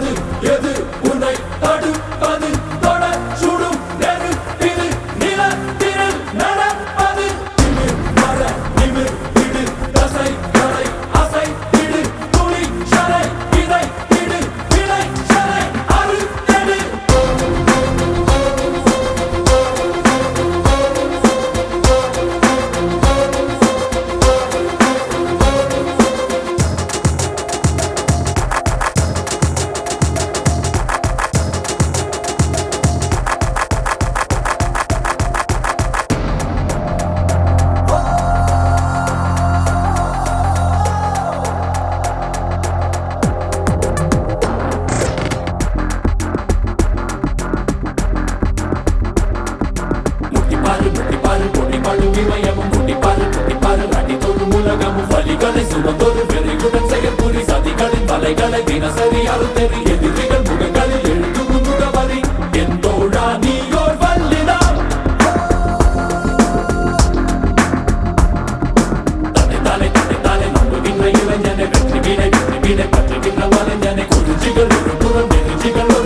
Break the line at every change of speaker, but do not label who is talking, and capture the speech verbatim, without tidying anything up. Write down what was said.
அது எது உன்னை தடுப்பது தொட சுடும் நெரு இது நிலத்தினில் நடப்பது நிமிர் மர நிமிர் இடு தசை கடை அசை இடு துளி சரை இதை இடு விளை சரை அறுத்தெடு முட்டிப்பாரு முட்டிப்பாரு பொட்டிப்பாடு விமயமும் முட்டிப்பாரு முட்டிப்பாரு அடி தொடும் உலகமும் வலிகளை சுமந்தொரு வெறியுடன் செயற்புரி சதிகளின் வலைகளை தினசரி அறுத்தெறி எதிரிகள் முகங்களில் எழுதும் முகவரி என் தோழா நீயோர் வல்லினார் தன்னை தானே தன்னை தானே நம்புகின்ற இளைஞனை வெற்றி வீணை வெற்றி வீணை பற்றுகின்ற வலைஞனை குறிஞ்சிகள் ஒரு புறம் நெருஞ்சிகள்